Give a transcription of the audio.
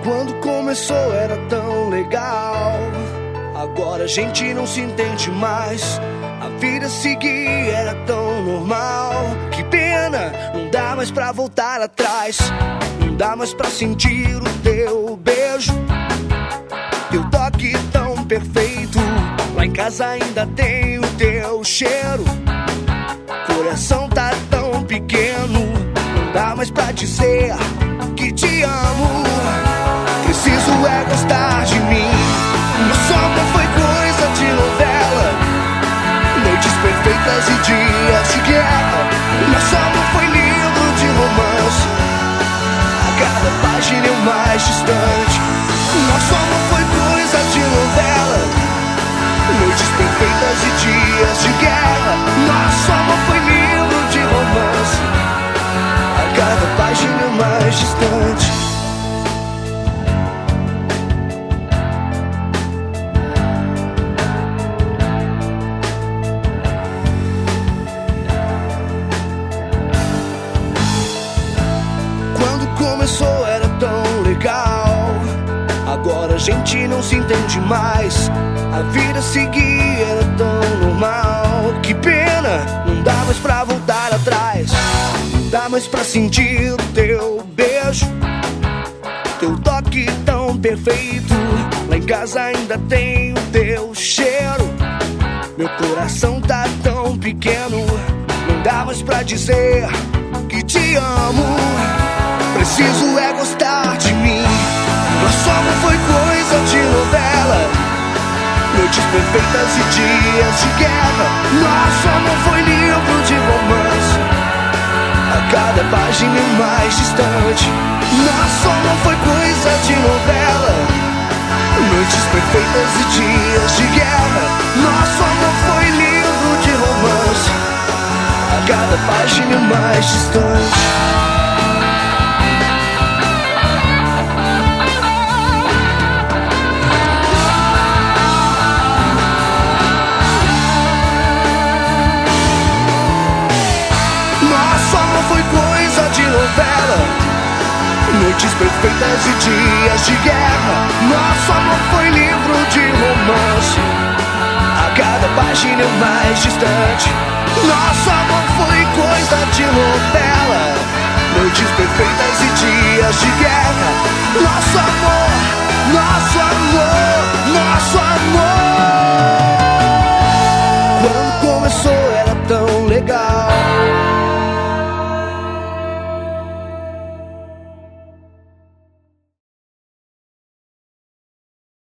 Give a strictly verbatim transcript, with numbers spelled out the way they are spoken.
Quando começou era tão legal, agora a gente não se entende mais. A vida seguir era tão normal. Que pena, não dá mais pra voltar atrás. Não dá mais pra sentir o teu beijo, teu toque tão perfeito. Lá em casa ainda tem o teu cheiro. Coração tá tão pequeno, não dá mais pra dizer que te amo. Preciso é gostar de mim. Nosso amor foi coisa de novela, noites perfeitas e dias de guerra. Nosso amor foi livro de romance, a cada página eu mais distante. Nosso amor foi coisa de novela, noites perfeitas e dias de guerra. Nosso amor foi livro de romance, a cada página eu mais distante. Começou era tão legal, agora a gente não se entende mais. A vida seguir era tão normal. Que pena, não dá mais pra voltar atrás. Não dá mais pra sentir o teu beijo, teu toque tão perfeito. Lá em casa ainda tem o teu cheiro. Meu coração tá tão pequeno, não dá mais pra dizer que te amo. Preciso é gostar de mim. Nosso amor foi coisa de novela, noites perfeitas e dias de guerra. Nosso amor foi livro de romance, a cada página é mais distante. Nosso amor foi coisa de novela, noites perfeitas e dias de guerra. Nosso amor foi livro de romance, a cada página é mais distante. Foi coisa de novela, noites perfeitas e dias de guerra. Nosso amor foi livro de romance, a cada página é mais distante. Nosso amor foi coisa de novela, noites perfeitas e dias de guerra. Nosso amor, nosso amor, nosso amor.